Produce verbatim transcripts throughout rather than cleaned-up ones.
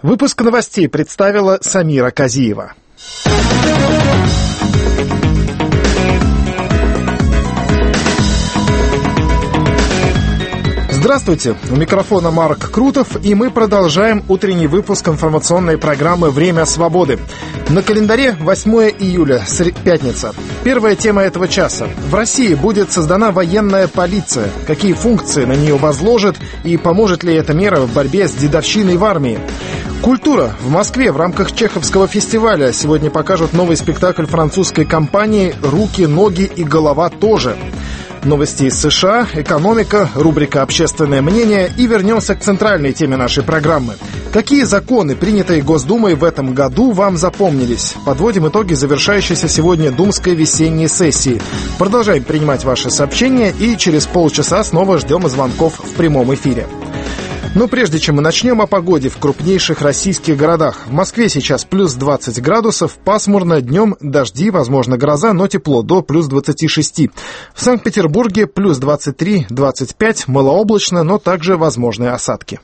Выпуск новостей представила Самира Казиева. Здравствуйте, у микрофона Марк Крутов, и мы продолжаем утренний выпуск информационной программы «Время свободы». На календаре восьмое июля, пятница. Первая тема этого часа. В России будет создана военная полиция. Какие функции на нее возложат и поможет ли эта мера в борьбе с дедовщиной в армии? Культура. В Москве в рамках Чеховского фестиваля сегодня покажут новый спектакль французской компании «Руки, ноги и голова тоже». Новости из США, экономика, рубрика «Общественное мнение» и вернемся к центральной теме нашей программы. Какие законы, принятые Госдумой в этом году, вам запомнились? Подводим итоги завершающейся сегодня думской весенней сессии. Продолжаем принимать ваши сообщения и через полчаса снова ждем звонков в прямом эфире. Но прежде чем мы начнем о погоде в крупнейших российских городах. В Москве сейчас плюс двадцать градусов, пасмурно, днем дожди, возможно гроза, но тепло, до плюс двадцати шести. В Санкт-Петербурге плюс двадцать три - двадцать пять, малооблачно, но также возможны осадки.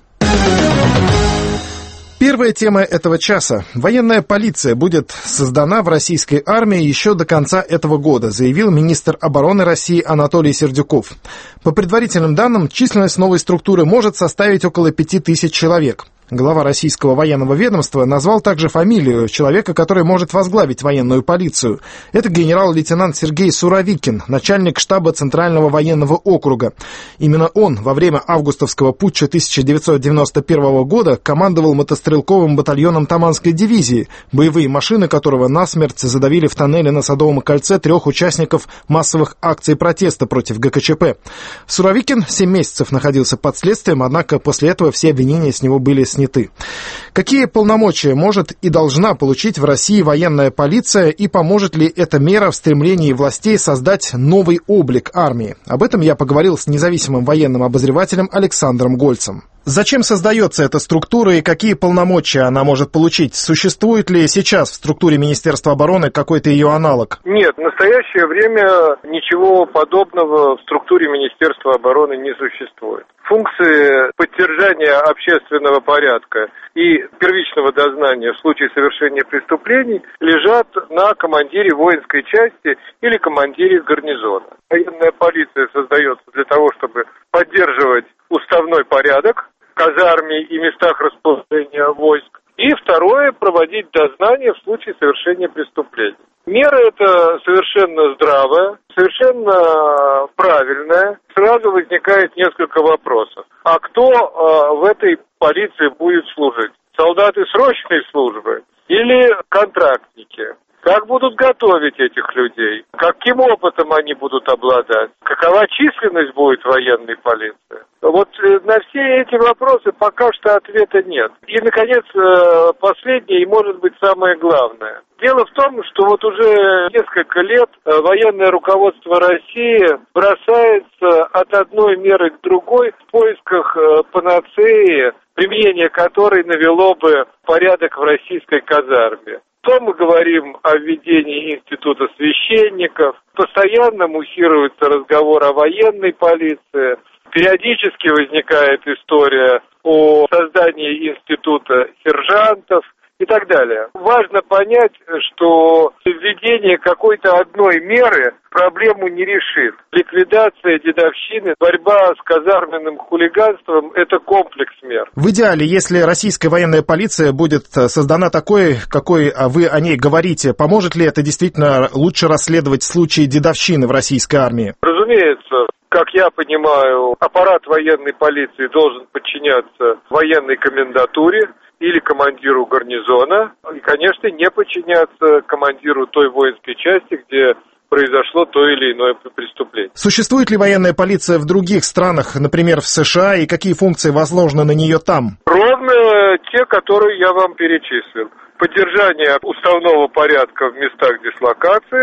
Первая тема этого часа. Военная полиция будет создана в российской армии еще до конца этого года, заявил министр обороны России Анатолий Сердюков. По предварительным данным, численность новой структуры может составить около пяти тысяч человек. Глава российского военного ведомства назвал также фамилию человека, который может возглавить военную полицию. Это генерал-лейтенант Сергей Суровикин, начальник штаба Центрального военного округа. Именно он во время августовского путча тысяча девятьсот девяносто первого года командовал мотострелковым батальоном Таманской дивизии, боевые машины которого насмерть задавили в тоннеле на Садовом кольце трех участников массовых акций протеста против ГКЧП. Суровикин семь месяцев находился под следствием, однако после этого все обвинения с него были снято. Сняты. Какие полномочия может и должна получить в России военная полиция и поможет ли эта мера в стремлении властей создать новый облик армии? Об этом я поговорил с независимым военным обозревателем Александром Гольцем. Зачем создается эта структура и какие полномочия она может получить? Существует ли сейчас в структуре Министерства обороны какой-то ее аналог? Нет, в настоящее время ничего подобного в структуре Министерства обороны не существует. Функции поддержания общественного порядка и первичного дознания в случае совершения преступлений лежат на командире воинской части или командире гарнизона. Военная полиция создается для того, чтобы поддерживать уставной порядок в казарме и местах расположения войск. И второе, проводить дознание в случае совершения преступлений. Мера эта совершенно здравая, совершенно правильная. Сразу возникает несколько вопросов. А кто э, в этой полиции будет служить? Солдаты срочной службы или контрактники? Как будут готовить этих людей? Каким опытом они будут обладать? Какова численность будет военной полиции? Вот на все эти вопросы пока что ответа нет. И, наконец, последнее и, может быть, самое главное. Дело в том, что вот уже несколько лет военное руководство России бросается от одной меры к другой в поисках панацеи, применение которой навело бы порядок в российской казарме. То мы говорим о введении института священников, постоянно муссируется разговор о военной полиции, периодически возникает история о создании института сержантов и так далее. Важно понять, что введение какой-то одной меры проблему не решит. Ликвидация дедовщины, борьба с казарменным хулиганством – это комплекс мер. В идеале, если российская военная полиция будет создана такой, какой вы о ней говорите, поможет ли это действительно лучше расследовать случаи дедовщины в российской армии? Разумеется. Как я понимаю, аппарат военной полиции должен подчиняться военной комендатуре или командиру гарнизона, и, конечно, не подчиняться командиру той воинской части, где произошло то или иное преступление. Существует ли военная полиция в других странах, например, в США, и какие функции возложены на нее там? Ровно те, которые я вам перечислил. Поддержание уставного порядка в местах дислокации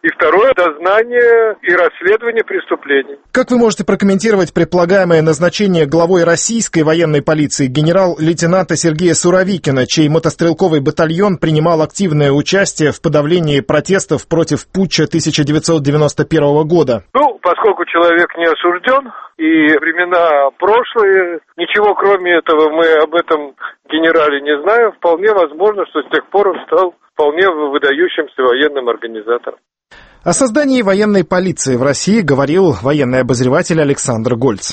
И второе – дознание и расследование преступлений. Как вы можете прокомментировать предполагаемое назначение главой российской военной полиции генерал-лейтенанта Сергея Суровикина, чей мотострелковый батальон принимал активное участие в подавлении протестов против путча тысяча девятьсот девяносто первого года? Ну, поскольку человек не осужден, и времена прошлые, ничего кроме этого мы об этом генерале не знаем, вполне возможно, что с тех пор он стал вполне выдающимся военным организатором. О создании военной полиции в России говорил военный обозреватель Александр Гольц.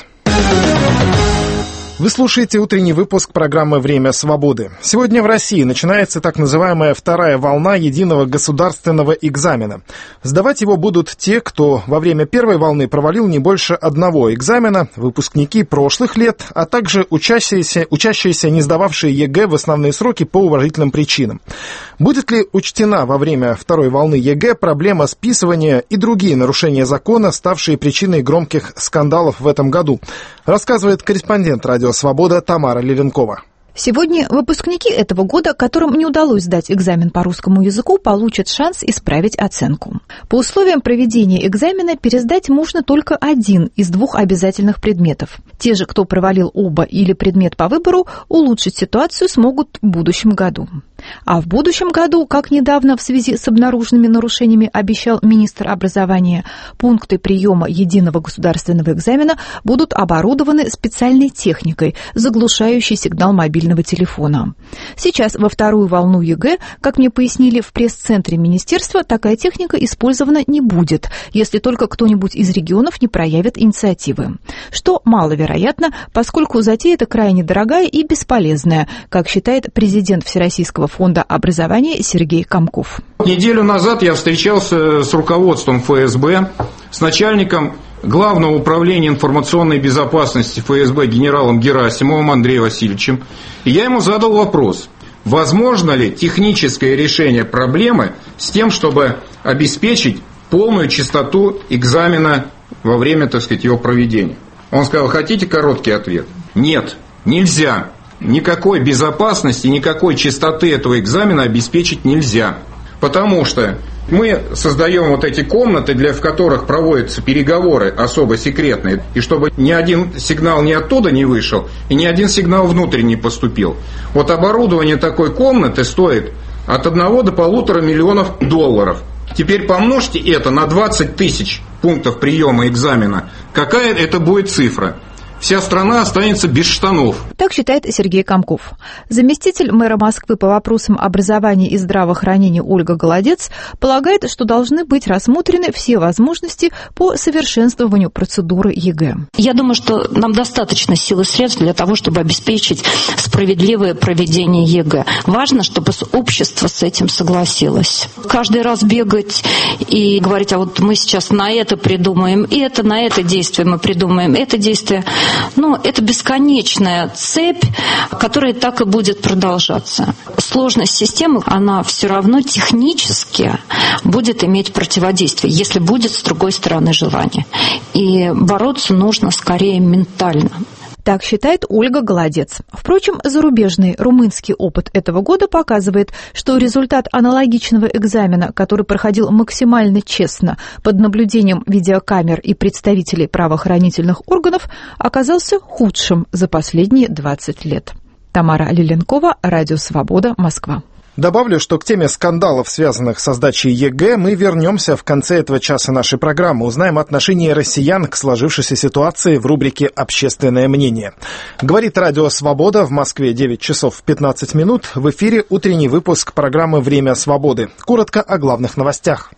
Вы слушаете утренний выпуск программы «Время свободы». Сегодня в России начинается так называемая вторая волна единого государственного экзамена. Сдавать его будут те, кто во время первой волны провалил не больше одного экзамена, выпускники прошлых лет, а также учащиеся, учащиеся не сдававшие ЕГЭ в основные сроки по уважительным причинам. Будет ли учтена во время второй волны ЕГЭ проблема списывания и другие нарушения закона, ставшие причиной громких скандалов в этом году, рассказывает корреспондент «Радио Свобода» Тамара Левенкова. Сегодня выпускники этого года, которым не удалось сдать экзамен по русскому языку, получат шанс исправить оценку. По условиям проведения экзамена пересдать можно только один из двух обязательных предметов. Те же, кто провалил оба или предмет по выбору, улучшить ситуацию смогут в будущем году. А в будущем году, как недавно в связи с обнаруженными нарушениями обещал министр образования, пункты приема единого государственного экзамена будут оборудованы специальной техникой, заглушающей сигнал мобильного телефона. Сейчас во вторую волну ЕГЭ, как мне пояснили в пресс-центре министерства, такая техника использована не будет, если только кто-нибудь из регионов не проявит инициативы. Что маловероятно, поскольку затея эта крайне дорогая и бесполезная, как считает президент Всероссийского фонда образования Сергей Комков. Неделю назад я встречался с руководством эф эс бэ, с начальником Главного управления информационной безопасности эф эс бэ генералом Герасимовым Андреем Васильевичем, и я ему задал вопрос, возможно ли техническое решение проблемы с тем, чтобы обеспечить полную чистоту экзамена во время, так сказать, его проведения. Он сказал, хотите короткий ответ? Нет, нельзя. Никакой безопасности, никакой чистоты этого экзамена обеспечить нельзя. Потому что мы создаем вот эти комнаты, для, в которых проводятся переговоры особо секретные, и чтобы ни один сигнал ни оттуда не вышел, и ни один сигнал внутрь не поступил. Вот оборудование такой комнаты стоит от одного до полутора миллионов долларов. Теперь помножьте это на двадцать тысяч пунктов приема экзамена. Какая это будет цифра? Вся страна останется без штанов. Так считает Сергей Комков. Заместитель мэра Москвы по вопросам образования и здравоохранения Ольга Голодец полагает, что должны быть рассмотрены все возможности по совершенствованию процедуры ЕГЭ. Я думаю, что нам достаточно сил и средств для того, чтобы обеспечить справедливое проведение ЕГЭ. Важно, чтобы общество с этим согласилось. Каждый раз бегать и говорить, а вот мы сейчас на это придумаем, и это, на это действие мы придумаем, это действие... Ну, это бесконечная цепь, которая так и будет продолжаться. Сложность системы, она все равно технически будет иметь противодействие, если будет с другой стороны желание. И бороться нужно скорее ментально. Так считает Ольга Голодец. Впрочем, зарубежный румынский опыт этого года показывает, что результат аналогичного экзамена, который проходил максимально честно под наблюдением видеокамер и представителей правоохранительных органов, оказался худшим за последние двадцать лет. Тамара Левенкова, Радио Свобода, Москва. Добавлю, что к теме скандалов, связанных со сдачей ЕГЭ, мы вернемся в конце этого часа нашей программы. Узнаем отношение россиян к сложившейся ситуации в рубрике «Общественное мнение». Говорит Радио Свобода, в Москве девять часов пятнадцать минут. В эфире утренний выпуск программы «Время свободы». Коротко о главных новостях.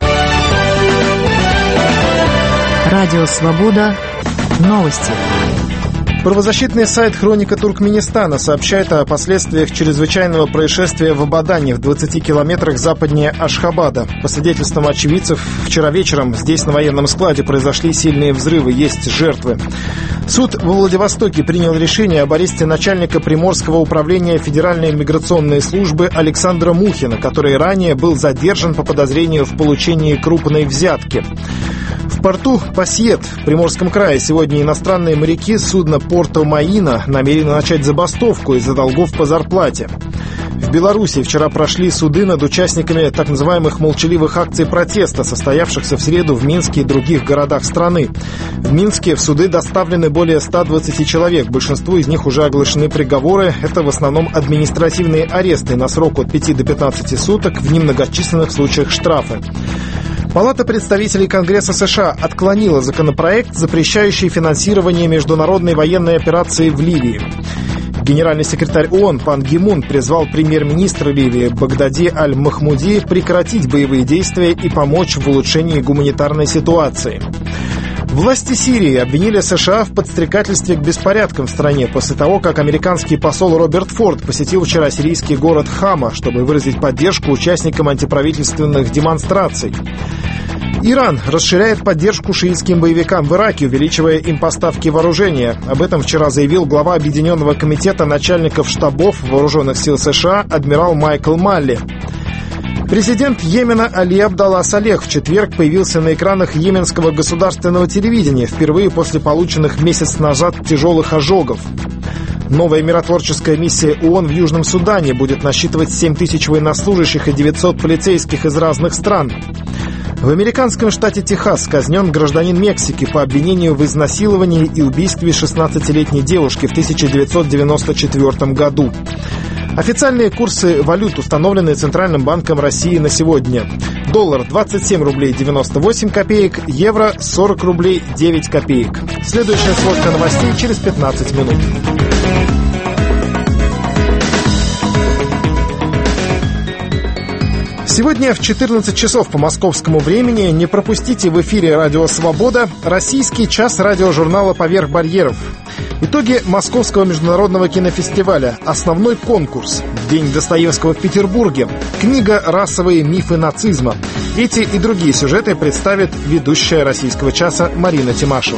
Радио Свобода. Новости. Правозащитный сайт «Хроника Туркменистана» сообщает о последствиях чрезвычайного происшествия в Абадане в двадцати километрах западнее Ашхабада. По свидетельствам очевидцев, вчера вечером здесь на военном складе произошли сильные взрывы, есть жертвы. Суд во Владивостоке принял решение об аресте начальника Приморского управления Федеральной миграционной службы Александра Мухина, который ранее был задержан по подозрению в получении крупной взятки. В порту Пасьет в Приморском крае сегодня иностранные моряки судна Порто Маина намерены начать забастовку из-за долгов по зарплате. В Беларуси вчера прошли суды над участниками так называемых молчаливых акций протеста, состоявшихся в среду в Минске и других городах страны. В Минске в суды доставлены более ста двадцати человек. Большинству из них уже оглашены приговоры. Это в основном административные аресты на срок от пяти до пятнадцати суток, в немногочисленных случаях штрафы. Палата представителей Конгресса США отклонила законопроект, запрещающий финансирование международной военной операции в Ливии. Генеральный секретарь ООН Пан Ги Мун призвал премьер-министра Ливии Багдади Аль-Махмуди прекратить боевые действия и помочь в улучшении гуманитарной ситуации. Власти Сирии обвинили США в подстрекательстве к беспорядкам в стране после того, как американский посол Роберт Форд посетил вчера сирийский город Хама, чтобы выразить поддержку участникам антиправительственных демонстраций. Иран расширяет поддержку шиитским боевикам в Ираке, увеличивая им поставки вооружения. Об этом вчера заявил глава Объединенного комитета начальников штабов вооруженных сил США адмирал Майкл Малли. Президент Йемена Али Абдалла Салех в четверг появился на экранах йеменского государственного телевидения впервые после полученных месяц назад тяжелых ожогов. Новая миротворческая миссия ООН в Южном Судане будет насчитывать семь тысяч военнослужащих и девятьсот полицейских из разных стран. В американском штате Техас казнен гражданин Мексики по обвинению в изнасиловании и убийстве шестнадцатилетней девушки в тысяча девятьсот девяносто четвёртом году. Официальные курсы валют установлены Центральным банком России на сегодня. Доллар двадцать семь рублей девяносто восемь копеек, евро сорок рублей девять копеек. Следующая сводка новостей через пятнадцать минут. Сегодня в четырнадцать часов по московскому времени не пропустите в эфире «Радио Свобода» российский час радиожурнала «Поверх барьеров». Итоги Московского международного кинофестиваля. Основной конкурс. День Достоевского в Петербурге. Книга «Расовые мифы нацизма». Эти и другие сюжеты представит ведущая российского часа Марина Тимашева.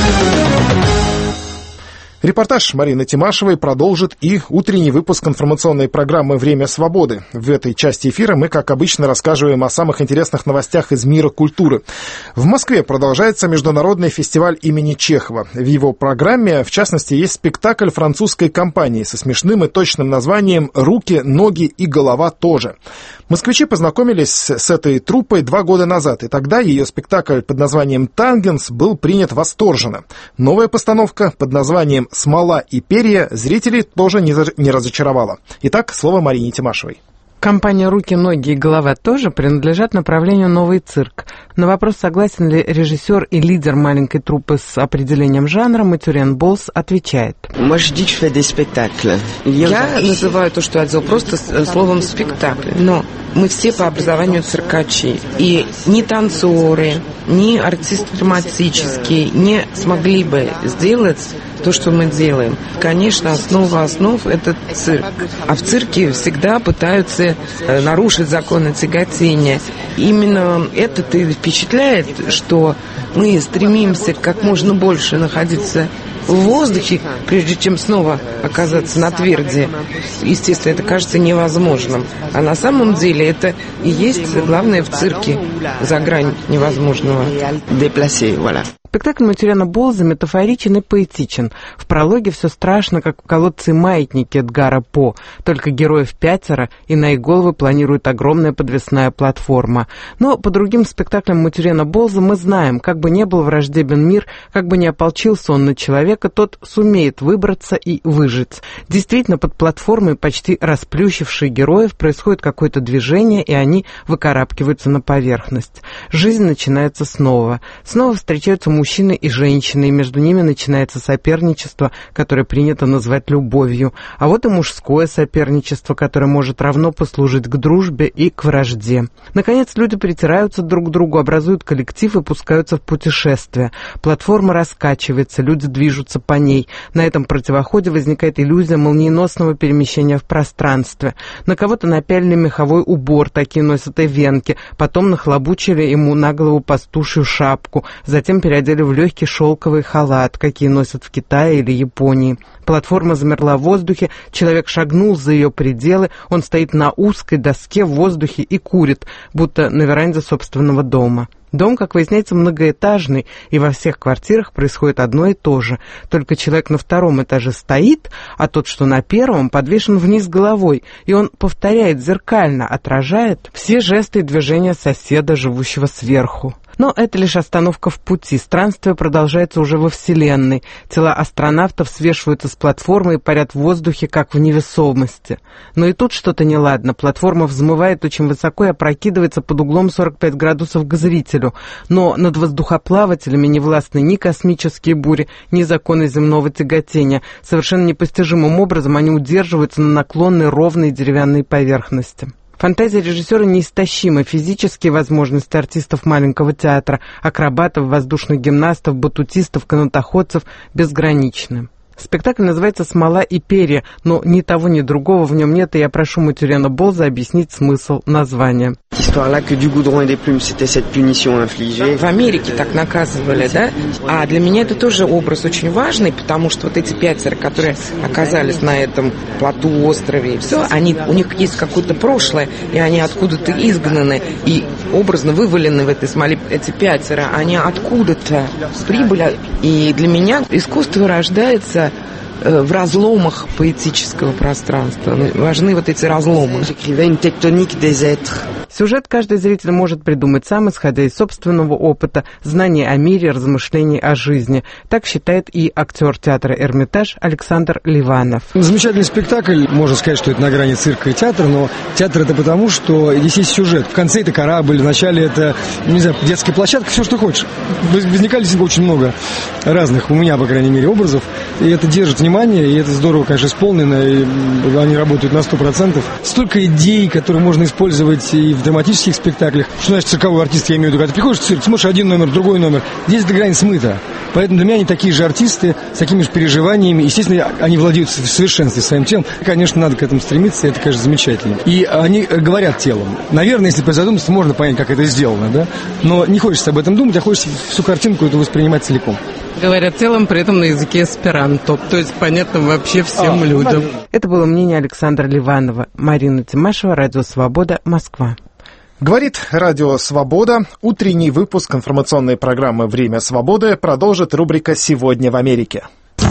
Репортаж Марины Тимашевой продолжит и утренний выпуск информационной программы «Время свободы». В этой части эфира мы, как обычно, рассказываем о самых интересных новостях из мира культуры. В Москве продолжается международный фестиваль имени Чехова. В его программе, в частности, есть спектакль французской компании со смешным и точным названием «Руки, ноги и голова тоже». Москвичи познакомились с этой труппой два года назад, и тогда ее спектакль под названием «Тангенс» был принят восторженно. Новая постановка под названием «Смола и перья» зрителей тоже не разочаровала. Итак, слово Марине Тимашевой. Компания «Руки, ноги и голова тоже» принадлежат направлению «Новый цирк». На вопрос, согласен ли режиссер и лидер маленькой труппы с определением жанра, Матюрен Болс отвечает. Я называю то, что я делал, просто словом «спектакль». Но мы все по образованию циркачи. И ни танцоры, ни артисты драматические не смогли бы сделать то, что мы делаем. Конечно, основа основ – это цирк. А в цирке всегда пытаются нарушить законы тяготения. Именно это-то и впечатляет, что мы стремимся как можно больше находиться в воздухе, прежде чем снова оказаться на тверди. Естественно, это кажется невозможным. А на самом деле это и есть главное в цирке, за грань невозможного. Спектакль Матюрена Болза метафоричен и поэтичен. В прологе все страшно, как в колодце «Маятники» Эдгара По, только героев пятеро, и на их головы планирует огромная подвесная платформа. Но по другим спектаклям Матюрена Болза мы знаем, как бы ни был враждебен мир, как бы ни ополчился он на человека, тот сумеет выбраться и выжить. Действительно, под платформой почти расплющивших героев происходит какое-то движение, и они выкарабкиваются на поверхность. Жизнь начинается снова. Снова встречаются мужчины и женщины, и между ними начинается соперничество, которое принято назвать любовью. А вот и мужское соперничество, которое может равно послужить к дружбе и к вражде. Наконец, люди притираются друг к другу, образуют коллектив и пускаются в путешествие. Платформа раскачивается, люди движутся по ней. На этом противоходе возникает иллюзия молниеносного перемещения в пространстве. На кого-то напялили меховой убор, такие носят и венки, потом нахлобучили ему на голову пастушью шапку, затем переодели в легкий шелковый халат, какие носят в Китае или Японии. Платформа замерла в воздухе, человек шагнул за ее пределы, он стоит на узкой доске в воздухе и курит, будто на веранде собственного дома. Дом, как выясняется, многоэтажный, и во всех квартирах происходит одно и то же. Только человек на втором этаже стоит, а тот, что на первом, подвешен вниз головой, и он повторяет зеркально, отражает все жесты и движения соседа, живущего сверху. Но это лишь остановка в пути. Странствие продолжается уже во Вселенной. Тела астронавтов свешиваются с платформы и парят в воздухе, как в невесомости. Но и тут что-то неладно. Платформа взмывает очень высоко и опрокидывается под углом сорок пять градусов к зрителю. Но над воздухоплавателями не властны ни космические бури, ни законы земного тяготения. Совершенно непостижимым образом они удерживаются на наклонной ровной деревянной поверхности. Фантазия режиссера неистощима, физические возможности артистов маленького театра, акробатов, воздушных гимнастов, батутистов, канатоходцев безграничны. Спектакль называется «Смола и перья», но ни того, ни другого в нем нет, и я прошу Матюряна Болза объяснить смысл названия. В Америке так наказывали, да? А для меня это тоже образ очень важный, потому что вот эти пятеро, которые оказались на этом плоту, острове, и все, они, у них есть какое-то прошлое, и они откуда-то изгнаны, и образно вывалены в этой смоле. Эти пятеро, они откуда-то прибыли. И для меня искусство рождается в разломах поэтического пространства. Важны вот эти разломы. Сюжет каждый зритель может придумать сам, исходя из собственного опыта, знаний о мире, размышлений о жизни. Так считает и актер театра «Эрмитаж» Александр Ливанов. Замечательный спектакль. Можно сказать, что это на грани цирка и театра, но театр это потому, что здесь есть сюжет. В конце это корабль, в начале это, не знаю, детская площадка, все, что хочешь. Возникали очень много разных, у меня, по крайней мере, образов. И это держит внимание, и это здорово, конечно, исполнено, и они работают на сто процентов. Столько идей, которые можно использовать и в драматических спектаклях. Что значит цирковой артист, я имею в виду, когда ты приходишь в цирк, смотришь один номер, другой номер. Здесь эта грань смыта. Поэтому для меня они такие же артисты, с такими же переживаниями. Естественно, они владеют в совершенстве своим телом. Конечно, надо к этому стремиться, это, конечно, замечательно. И они говорят телом. Наверное, если призадуматься, можно понять, как это сделано, да? Но не хочется об этом думать, а хочется всю картинку эту воспринимать целиком. Говорят телом, при этом на языке эсперанто, то есть понятно вообще всем а, людям. Это было мнение Александра Ливанова. Марина Тимашева, Радио Свобода, Москва. Говорит Радио Свобода. Утренний выпуск информационной программы «Время свободы» продолжит рубрика «Сегодня в Америке».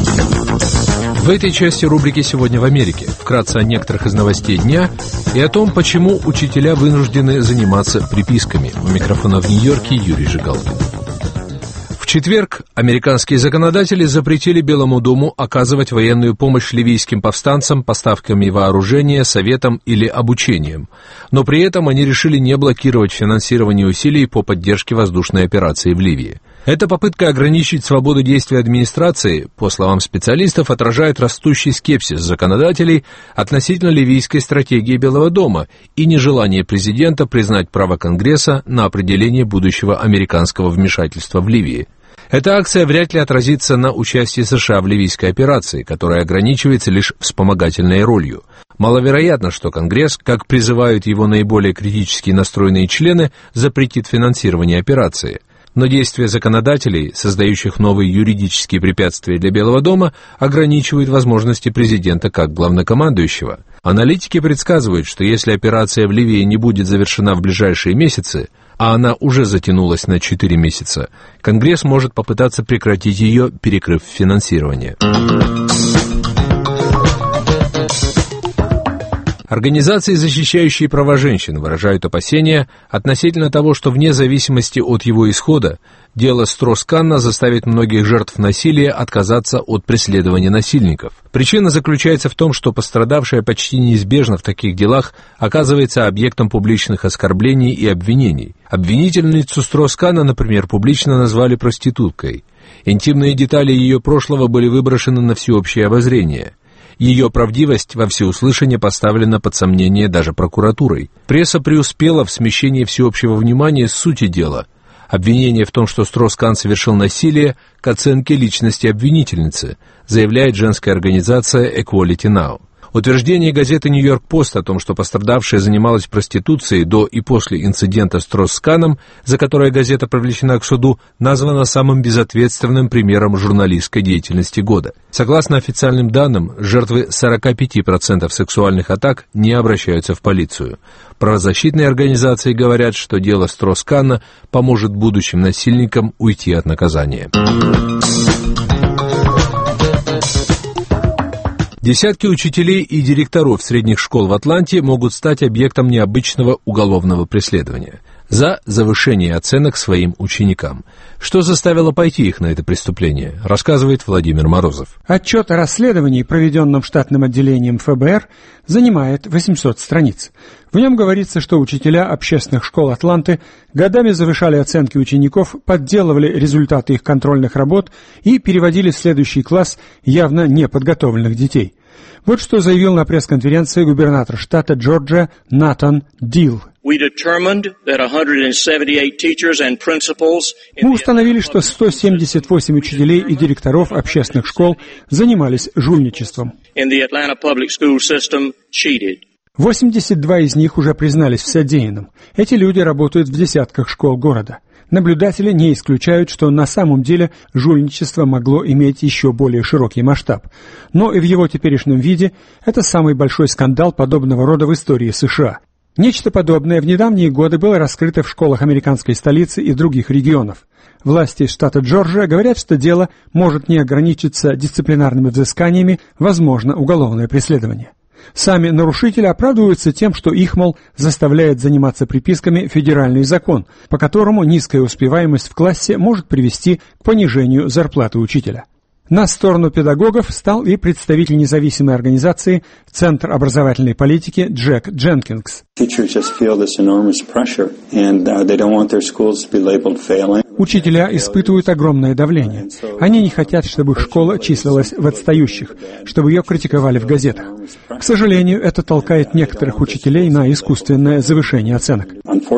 В этой части рубрики «Сегодня в Америке» вкратце о некоторых из новостей дня и о том, почему учителя вынуждены заниматься приписками. У микрофона в Нью-Йорке Юрий Жигалкин. В четверг американские законодатели запретили Белому дому оказывать военную помощь ливийским повстанцам поставками вооружения, советом или обучением. Но при этом они решили не блокировать финансирование усилий по поддержке воздушной операции в Ливии. Эта попытка ограничить свободу действий администрации, по словам специалистов, отражает растущий скепсис законодателей относительно ливийской стратегии Белого дома и нежелание президента признать право Конгресса на определение будущего американского вмешательства в Ливии. Эта акция вряд ли отразится на участии США в ливийской операции, которая ограничивается лишь вспомогательной ролью. Маловероятно, что Конгресс, как призывают его наиболее критически настроенные члены, запретит финансирование операции. Но действия законодателей, создающих новые юридические препятствия для Белого дома, ограничивают возможности президента как главнокомандующего. Аналитики предсказывают, что если операция в Ливии не будет завершена в ближайшие месяцы, а она уже затянулась на четыре месяца, Конгресс может попытаться прекратить ее, перекрыв финансирование. Организации, защищающие права женщин, выражают опасения относительно того, что вне зависимости от его исхода, дело Строс-Канна заставит многих жертв насилия отказаться от преследования насильников. Причина заключается в том, что пострадавшая почти неизбежно в таких делах оказывается объектом публичных оскорблений и обвинений. Обвинительницу Строс-Канна, например, публично назвали проституткой. Интимные детали ее прошлого были выброшены на всеобщее обозрение. Ее правдивость во всеуслышание поставлена под сомнение даже прокуратурой. Пресса преуспела в смещении всеобщего внимания с сути дела. Обвинение в том, что Строс-Канн совершил насилие, к оценке личности обвинительницы, заявляет женская организация Equality Now. Утверждение газеты «Нью-Йорк-Пост» о том, что пострадавшая занималась проституцией до и после инцидента с Трос-Каном, за которое газета привлечена к суду, названо самым безответственным примером журналистской деятельности года. Согласно официальным данным, жертвы сорок пять процентов сексуальных атак не обращаются в полицию. Правозащитные организации говорят, что дело Строс-Канна поможет будущим насильникам уйти от наказания. Десятки учителей и директоров средних школ в Атланте могут стать объектом необычного уголовного преследования за завышение оценок своим ученикам. Что заставило пойти их на это преступление, рассказывает Владимир Морозов. Отчет о расследовании, проведенном штатным отделением эф бэ эр, занимает восемьсот страниц. В нем говорится, что учителя общественных школ Атланты годами завышали оценки учеников, подделывали результаты их контрольных работ и переводили в следующий класс явно неподготовленных детей. Вот что заявил на пресс-конференции губернатор штата Джорджия Натан Дил. Мы установили, что сто семьдесят восемь учителей и директоров общественных школ занимались жульничеством. восемьдесят два из них уже признались в содеянном. Эти люди работают в десятках школ города. Наблюдатели не исключают, что на самом деле жульничество могло иметь еще более широкий масштаб. Но и в его теперешнем виде это самый большой скандал подобного рода в истории США. Нечто подобное в недавние годы было раскрыто в школах американской столицы и других регионов. Власти штата Джорджия говорят, что дело может не ограничиться дисциплинарными взысканиями, возможно, уголовное преследование. Сами нарушители оправдываются тем, что их, мол, заставляет заниматься приписками федеральный закон, по которому низкая успеваемость в классе может привести к понижению зарплаты учителя. На сторону педагогов стал и представитель независимой организации «Центр образовательной политики» Джек Дженкинс. Учителя испытывают огромное давление. Они не хотят, чтобы их школа числилась в отстающих, чтобы ее критиковали в газетах. К сожалению, это толкает некоторых учителей на искусственное завышение оценок.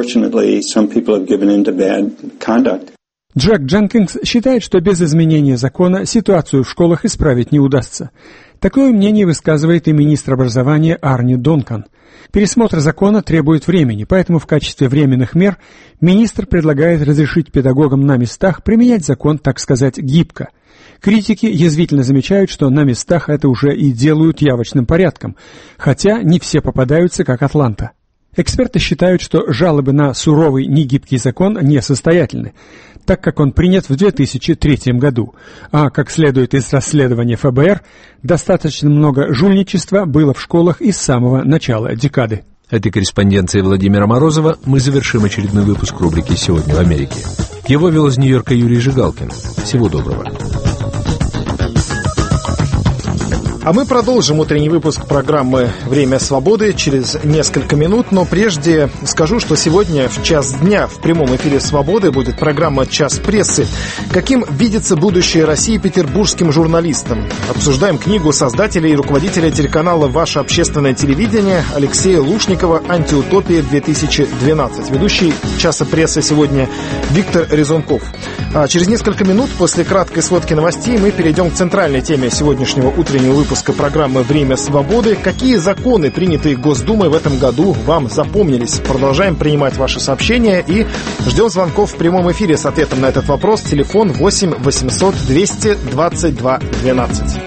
Джек Дженкинс считает, что без изменения закона ситуацию в школах исправить не удастся. Такое мнение высказывает и министр образования Арни Дункан. Пересмотр закона требует времени, поэтому в качестве временных мер министр предлагает разрешить педагогам на местах применять закон, так сказать, гибко. Критики язвительно замечают, что на местах это уже и делают явочным порядком, хотя не все попадаются, как Атланта. Эксперты считают, что жалобы на суровый негибкий закон несостоятельны, так как он принят в две тысячи третьем году, а, как следует из расследования эф бэ эр, достаточно много жульничества было в школах и с самого начала декады. Этой корреспонденцией Владимира Морозова мы завершим очередной выпуск рубрики «Сегодня в Америке». Его вел из Нью-Йорка Юрий Жигалкин. Всего доброго. А мы продолжим утренний выпуск программы «Время свободы» через несколько минут, но прежде скажу, что сегодня в час дня в прямом эфире «Свободы» будет программа «Час прессы». Каким видится будущее России петербургским журналистам? Обсуждаем книгу создателя и руководителя телеканала «Ваше общественное телевидение» Алексея Лушникова «Антиутопия две тысячи двенадцать». Ведущий «Часа прессы» сегодня Виктор Резунков. А через несколько минут после краткой сводки новостей мы перейдем к центральной теме сегодняшнего утреннего выпуска. Выпуска программы «Время свободы». Какие законы, принятые Госдумой в этом году, вам запомнились? Продолжаем принимать ваши сообщения и ждем звонков в прямом эфире с ответом на этот вопрос. Телефон восемь восемьсот двести двадцать два двенадцать.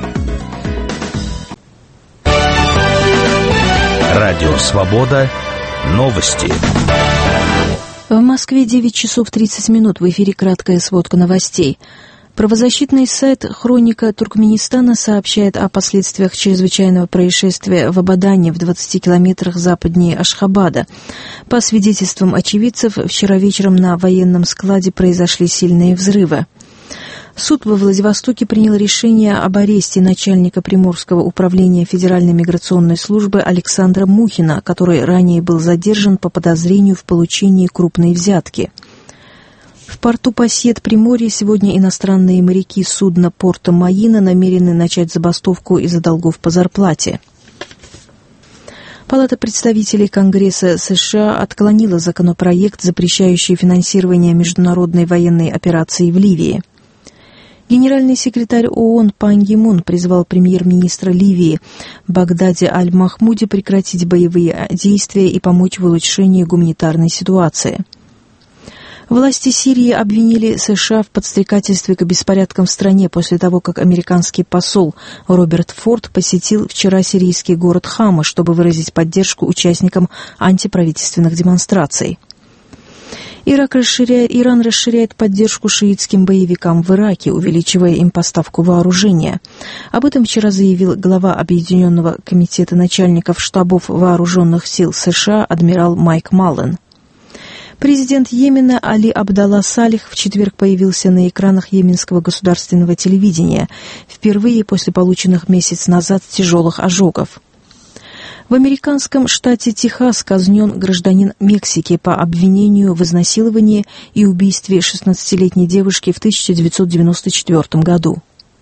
Радио «Свобода». Новости. В Москве девять часов тридцать минут. В эфире краткая сводка новостей. Правозащитный сайт «Хроника Туркменистана» сообщает о последствиях чрезвычайного происшествия в Абадане в двадцати километрах западнее Ашхабада. По свидетельствам очевидцев, вчера вечером на военном складе произошли сильные взрывы. Суд во Владивостоке принял решение об аресте начальника Приморского управления Федеральной миграционной службы Александра Мухина, который ранее был задержан по подозрению в получении крупной взятки. В порту Пассиет Приморья сегодня иностранные моряки судна порта Маина намерены начать забастовку из-за долгов по зарплате. Палата представителей Конгресса США отклонила законопроект, запрещающий финансирование международной военной операции в Ливии. Генеральный секретарь ООН Пан Ги Мун призвал премьер-министра Ливии Багдади Аль-Махмуди прекратить боевые действия и помочь в улучшении гуманитарной ситуации. Власти Сирии обвинили США в подстрекательстве к беспорядкам в стране после того, как американский посол Роберт Форд посетил вчера сирийский город Хама, чтобы выразить поддержку участникам антиправительственных демонстраций. Ирак расширяет, Иран расширяет поддержку шиитским боевикам в Ираке, увеличивая им поставку вооружения. Об этом вчера заявил глава Объединенного комитета начальников штабов вооруженных сил США адмирал Майк Маллен. Президент Йемена Али Абдалла Салих в четверг появился на экранах йеменского государственного телевидения, впервые после полученных месяц назад тяжелых ожогов. В американском штате Техас казнен гражданин Мексики по обвинению в изнасиловании и убийстве шестнадцатилетней девушки в тысяча девятьсот девяносто четвёртом году.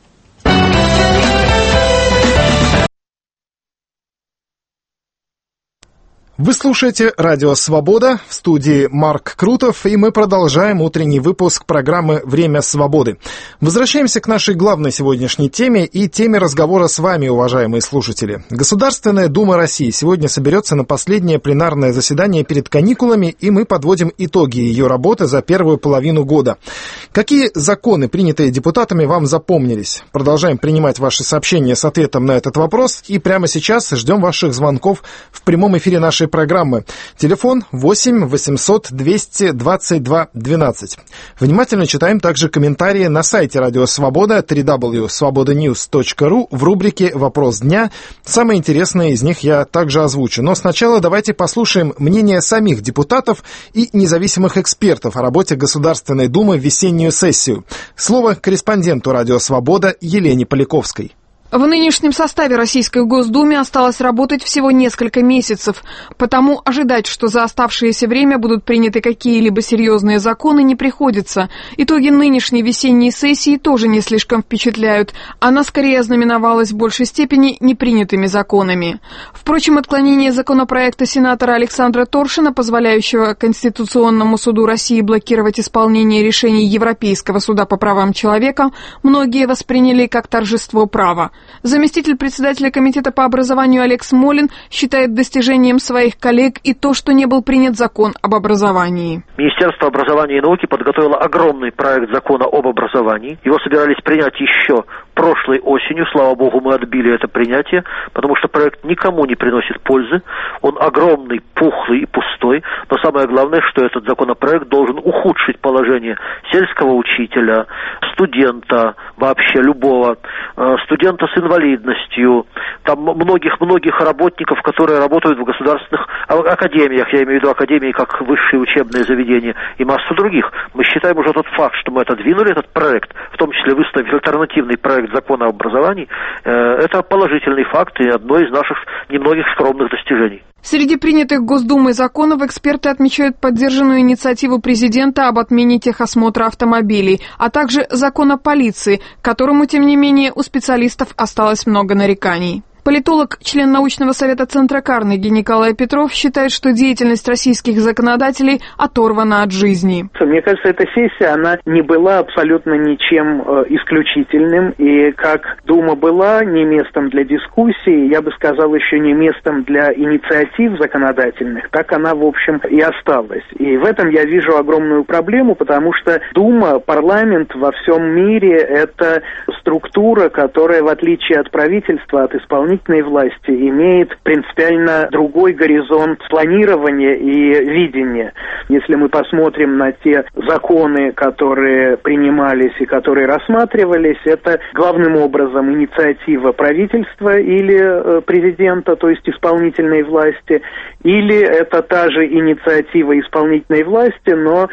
Вы слушаете «Радио Свобода», в студии Марк Крутов, и мы продолжаем утренний выпуск программы «Время свободы». Возвращаемся к нашей главной сегодняшней теме и теме разговора с вами, уважаемые слушатели. Государственная Дума России сегодня соберется на последнее пленарное заседание перед каникулами, и мы подводим итоги ее работы за первую половину года. Какие законы, принятые депутатами, вам запомнились? Продолжаем принимать ваши сообщения с ответом на этот вопрос, и прямо сейчас ждем ваших звонков в прямом эфире нашей программы. Телефон восемь восемьсот двести двадцать два двенадцать. Внимательно читаем также комментарии на сайте Радио Свобода дабл ю дабл ю дабл ю точка свобода ньюс точка ру в рубрике «Вопрос дня». Самые интересные из них я также озвучу. Но сначала давайте послушаем мнение самих депутатов и независимых экспертов о работе Государственной Думы в весеннюю сессию. Слово корреспонденту Радио Свобода Елене Поляковской. В нынешнем составе Российской Госдумы осталось работать всего несколько месяцев, потому ожидать, что за оставшееся время будут приняты какие-либо серьезные законы, не приходится. Итоги нынешней весенней сессии тоже не слишком впечатляют. Она скорее ознаменовалась в большей степени непринятыми законами. Впрочем, отклонение законопроекта сенатора Александра Торшина, позволяющего Конституционному суду России блокировать исполнение решений Европейского суда по правам человека, многие восприняли как торжество права. Заместитель председателя комитета по образованию Олег Смолин считает достижением своих коллег и то, что не был принят закон об образовании. Министерство образования и науки подготовило огромный проект закона об образовании. Его собирались принять еще прошлой осенью. Слава богу, мы отбили это принятие, потому что проект никому не приносит пользы. Он огромный, пухлый и пустой. Но самое главное, что этот законопроект должен ухудшить положение сельского учителя, студента, вообще любого, студента с инвалидностью, там многих-многих работников, которые работают в государственных академиях, я имею в виду академии как высшие учебные заведения, и массу других. Мы считаем уже тот факт, что мы отодвинули этот проект, в том числе выставив альтернативный проект закона об образовании, это положительный факт и одно из наших немногих скромных достижений. Среди принятых Госдумой законов эксперты отмечают поддержанную инициативу президента об отмене техосмотра автомобилей, а также закон о полиции, к которому, тем не менее, у специалистов осталось много нареканий. Политолог, член научного совета Центра Карнеги Николай Петров считает, что деятельность российских законодателей оторвана от жизни. Мне кажется, эта сессия, она не была абсолютно ничем э, исключительным. И как Дума была не местом для дискуссий, я бы сказал, еще не местом для инициатив законодательных, так она, в общем, и осталась. И в этом я вижу огромную проблему, потому что Дума, парламент во всем мире, это структура, которая, в отличие от правительства, от исполнительной власти, имеет принципиально другой горизонт планирования и видения. Если мы посмотрим на те законы, которые принимались и которые рассматривались, это главным образом инициатива правительства или президента, то есть исполнительной власти, или это та же инициатива исполнительной власти, но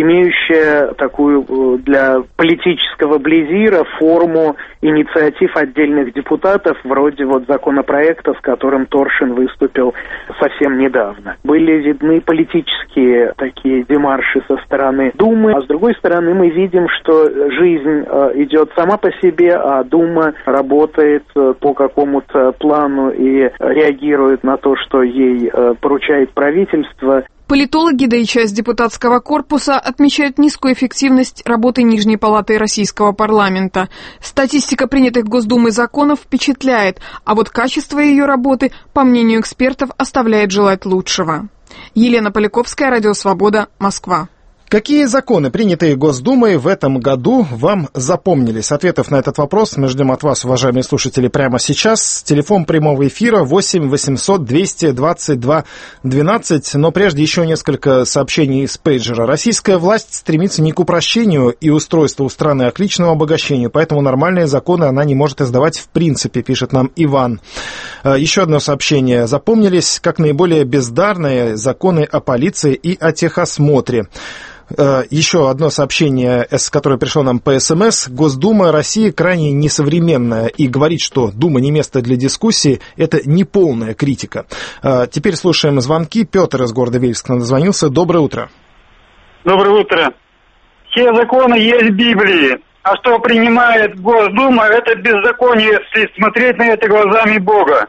имеющая такую для политического близира форму инициатив отдельных депутатов, вроде вот законопроекта, с которым Торшин выступил совсем недавно. Были видны политические такие демарши со стороны Думы, а с другой стороны мы видим, что жизнь э, идет сама по себе, а Дума работает э, по какому-то плану и реагирует на то, что ей э, поручает правительство. Политологи, да и часть депутатского корпуса отмечают низкую эффективность работы Нижней палаты Российского парламента. Статистика принятых Госдумой законов впечатляет, а вот качество ее работы, по мнению экспертов, оставляет желать лучшего. Елена Поляковская, Радио Свобода, Москва. Какие законы, принятые Госдумой в этом году, вам запомнились? Ответов на этот вопрос мы ждем от вас, уважаемые слушатели, прямо сейчас. Телефон прямого эфира восемь восемьсот двести двадцать два двенадцать. Но прежде еще несколько сообщений из пейджера. Российская власть стремится не к упрощению и устройству у страны, а к личному обогащению. Поэтому нормальные законы она не может издавать в принципе, пишет нам Иван. Еще одно сообщение. Запомнились как наиболее бездарные законы о полиции и о техосмотре. Еще одно сообщение, которое пришло нам по СМС. Госдума России крайне несовременная, и говорит, что Дума не место для дискуссии, это неполная критика. Теперь слушаем звонки. Петр из города Вельск нам дозвонился. Доброе утро. Доброе утро. Все законы есть в Библии, а что принимает Госдума, это беззаконие, если смотреть на это глазами Бога.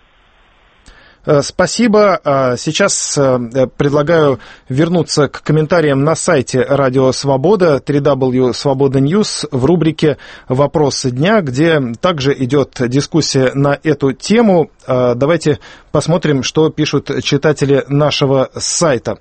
Спасибо. Сейчас предлагаю вернуться к комментариям на сайте Радио Свобода, дабл ю дабл ю дабл ю точка свобода ньюс, в рубрике «Вопросы дня», где также идет дискуссия на эту тему. Давайте посмотрим, что пишут читатели нашего сайта.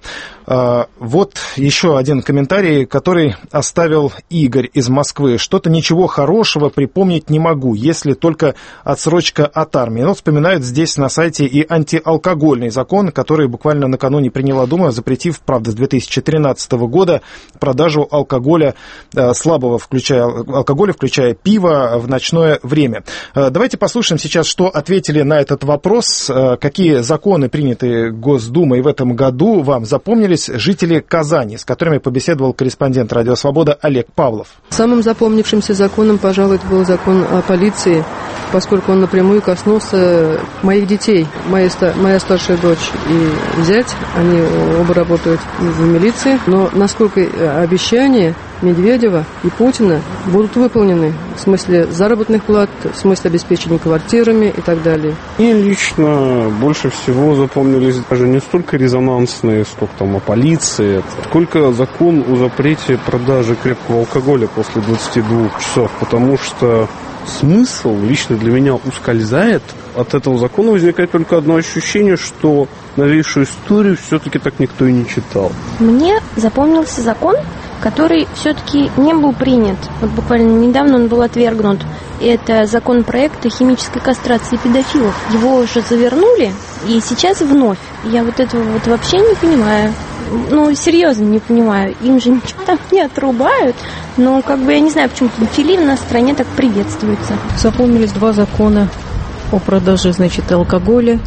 Вот еще один комментарий, который оставил Игорь из Москвы. Что-то ничего хорошего припомнить не могу, если только отсрочка от армии. Но вспоминают здесь на сайте и антиалкогольный закон, который буквально накануне приняла Дума, запретив, правда, с две тысячи тринадцатого года продажу алкоголя, слабого включая, алкоголя, включая пиво, в ночное время. Давайте послушаем сейчас, что ответили на этот вопрос. Какие законы, принятые Госдумой в этом году, вам запомнились жители Казани, с которыми побеседовал корреспондент Радио Свобода Олег Павлов. Самым запомнившимся законом, пожалуй, это был закон о полиции, поскольку он напрямую коснулся моих детей. Моя, моя старшая дочь и зять, они оба работают в милиции, но насколько обещания Медведева и Путина будут выполнены в смысле заработных плат, в смысле обеспечения квартирами и так далее. Мне лично больше всего запомнились даже не столько резонансные, сколько там о полиции, сколько закон о запрете продажи крепкого алкоголя после двадцати двух часов, потому что смысл лично для меня ускользает. От этого закона возникает только одно ощущение, что новейшую историю все-таки так никто и не читал. Мне запомнился закон, который все-таки не был принят. Вот буквально недавно он был отвергнут. Это законопроект о химической кастрации педофилов. Его уже завернули, и сейчас вновь. Я вот этого вот вообще не понимаю. Ну, серьезно не понимаю. Им же ничего там не отрубают. Но, как бы, я не знаю, почему педофилия в нашей стране так приветствуется. Запомнились два закона о продаже, значит, алкоголя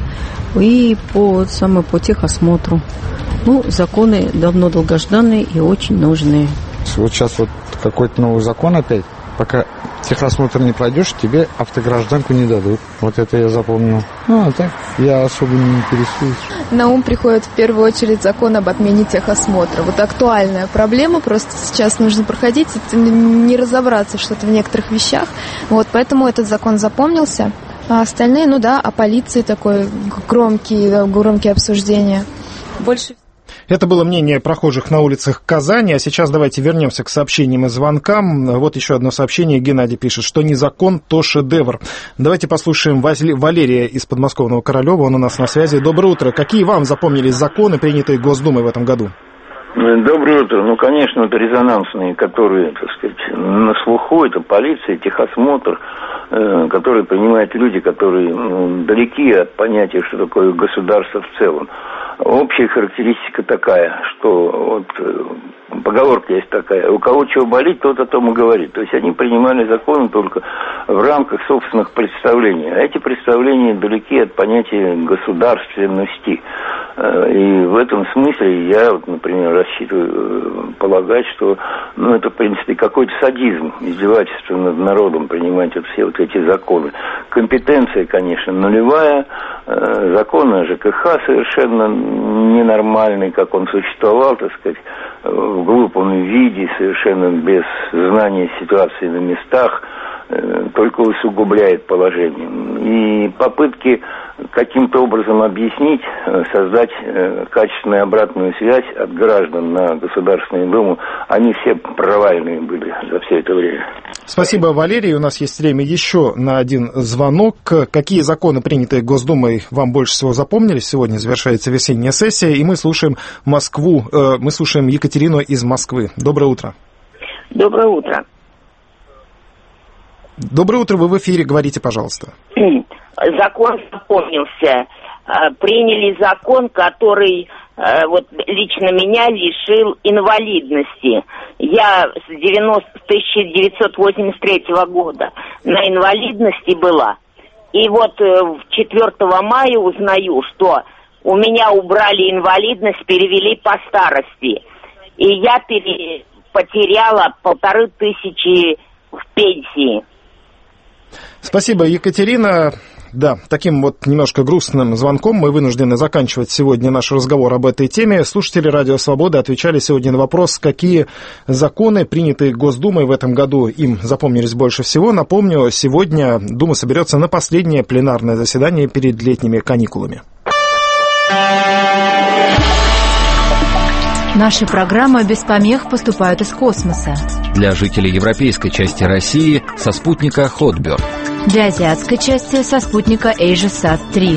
и по, самое, по техосмотру. Ну, законы давно долгожданные и очень нужные. Вот сейчас вот какой-то новый закон опять. Пока техосмотр не пройдешь, тебе автогражданку не дадут. Вот это я запомнил. Ну, а так я особо не интересуюсь. На ум приходит в первую очередь закон об отмене техосмотра. Вот актуальная проблема, просто сейчас нужно проходить, не разобраться что-то в некоторых вещах. Вот, поэтому этот закон запомнился. А остальные, ну да, о полиции такое громкие, громкие обсуждения. Больше... Это было мнение прохожих на улицах Казани, а сейчас давайте вернемся к сообщениям и звонкам. Вот еще одно сообщение. Геннадий пишет, что не закон, то шедевр. Давайте послушаем Валерия из подмосковного Королева, он у нас на связи. Доброе утро. Какие вам запомнились законы, принятые Госдумой в этом году? Доброе утро. Ну, конечно, это резонансные, которые, так сказать, на слуху, это полиция, техосмотр, э, которые принимают люди, которые ну, далеки от понятия, что такое государство в целом. Общая характеристика такая, что вот поговорка есть такая: у кого чего болит, тот о том и говорит. То есть они принимали законы только в рамках собственных представлений. А эти представления далеки от понятия государственности. И в этом смысле я, вот, например, рассчитываю полагать, что ну, это, в принципе, какой-то садизм, издевательство над народом принимать вот все вот эти законы. Компетенция, конечно, нулевая. Закон о ЖКХ совершенно ненормальный, как он существовал, так сказать, в глупом виде, совершенно без знания ситуации на местах. только усугубляет положение. И попытки каким-то образом объяснить, создать качественную обратную связь от граждан на Государственную Думу, они все провальные были за все это время. Спасибо, Валерий. У нас есть время еще на один звонок. Какие законы, принятые Госдумой, вам больше всего запомнились? Сегодня завершается весенняя сессия, и мы слушаем Москву, э, мы слушаем Екатерину из Москвы. Доброе утро. Доброе утро. Доброе утро, вы в эфире, говорите, пожалуйста. Закон запомнился. Приняли закон, который вот лично меня лишил инвалидности. Я с тысяча девятьсот восемьдесят третьего года на инвалидности была. И вот четвёртого мая узнаю, что у меня убрали инвалидность, перевели по старости. И я пере... потеряла полторы тысячи в пенсии. Спасибо, Екатерина. Да, таким вот немножко грустным звонком мы вынуждены заканчивать сегодня наш разговор об этой теме. Слушатели «Радио Свобода» отвечали сегодня на вопрос, какие законы, принятые Госдумой в этом году, им запомнились больше всего. Напомню, сегодня Дума соберется на последнее пленарное заседание перед летними каникулами. Наши программы без помех поступают из космоса. Для жителей европейской части России со спутника Хотберг. Для азиатской части со спутника AsiaSat три.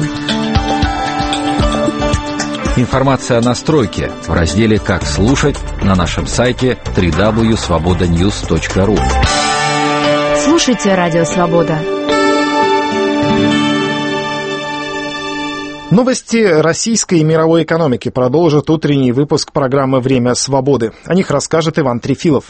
Информация о настройке в разделе «Как слушать» на нашем сайте дабл ю дабл ю дабл ю точка свобода ньюс точка ру. Слушайте «Радио Свобода». Новости российской и мировой экономики продолжит утренний выпуск программы «Время свободы». О них расскажет Иван Трефилов.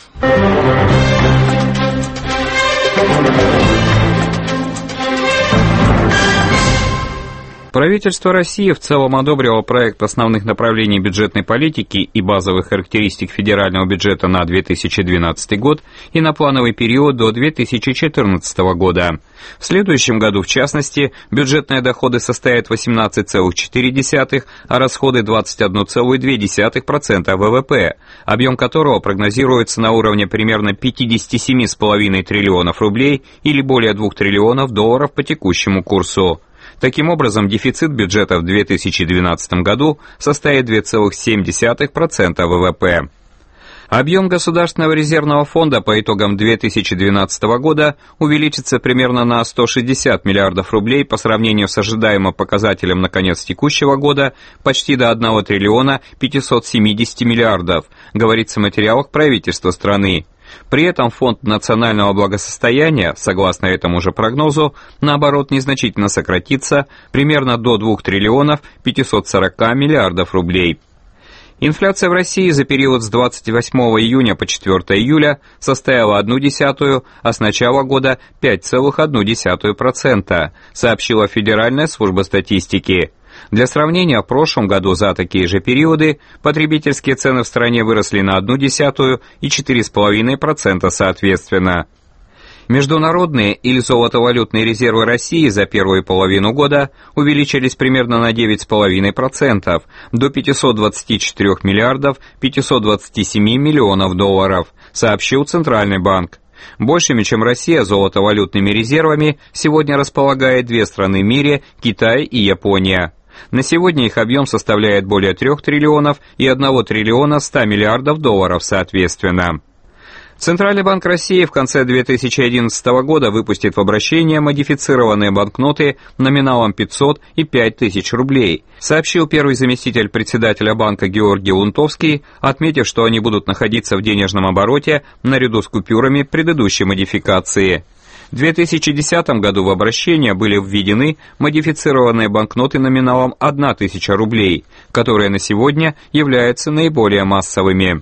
Правительство России в целом одобрило проект основных направлений бюджетной политики и базовых характеристик федерального бюджета на две тысячи двенадцатый год и на плановый период до две тысячи четырнадцатого года. В следующем году, в частности, бюджетные доходы составят восемнадцать целых четыре десятых, а расходы двадцать один целых две десятых процента ВВП, объем которого прогнозируется на уровне примерно пятьдесят семь целых пять десятых триллионов рублей или более двух триллионов долларов по текущему курсу. Таким образом, дефицит бюджета в две тысячи двенадцатом году составит два целых семь десятых процента ВВП. Объем Государственного резервного фонда по итогам две тысячи двенадцатого года увеличится примерно на сто шестьдесят миллиардов рублей по сравнению с ожидаемым показателем на конец текущего года почти до одного триллиона пятьсот семьдесят миллиардов, говорится в материалах правительства страны. При этом фонд национального благосостояния, согласно этому же прогнозу, наоборот незначительно сократится примерно до двух триллионов пятьсот сорок миллиардов рублей. Инфляция в России за период с двадцать восьмого июня по четвёртого июля составила одну десятую, а с начала года пять целых одну десятую процента, сообщила Федеральная служба статистики. Для сравнения, в прошлом году за такие же периоды потребительские цены в стране выросли на одну десятую и четыре целых пять десятых процента соответственно. Международные или золотовалютные резервы России за первую половину года увеличились примерно на девять целых пять десятых процента до пятьсот двадцать четыре миллиардов пятьсот двадцать семь миллионов долларов, сообщил Центральный банк. Большими, чем Россия, золотовалютными резервами сегодня располагает две страны в мире – Китай и Япония. На сегодня их объем составляет более трех триллионов и одного триллиона ста миллиардов долларов соответственно. Центральный банк России в конце две тысячи одиннадцатого года выпустит в обращение модифицированные банкноты номиналом пятьсот и пять тысяч рублей, сообщил первый заместитель председателя банка Георгий Лунтовский, отметив, что они будут находиться в денежном обороте наряду с купюрами предыдущей модификации. В две тысячи десятом году в обращение были введены модифицированные банкноты номиналом одна тысяча рублей, которые на сегодня являются наиболее массовыми.